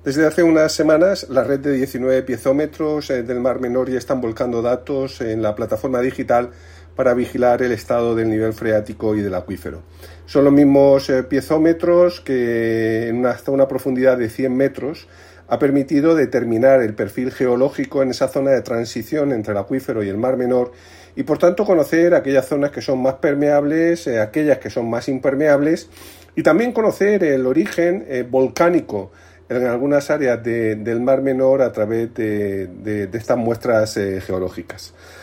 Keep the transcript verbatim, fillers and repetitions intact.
Desde hace unas semanas, la red de diecinueve piezómetros eh, del Mar Menor ya están volcando datos en la plataforma digital para vigilar el estado del nivel freático y del acuífero. Son los mismos eh, piezómetros que en una, hasta una profundidad de cien metros ha permitido determinar el perfil geológico en esa zona de transición entre el acuífero y el Mar Menor y por tanto conocer aquellas zonas que son más permeables, eh, aquellas que son más impermeables y también conocer el origen eh, volcánico en algunas áreas de, del Mar Menor a través de, de, de estas muestras eh, geológicas.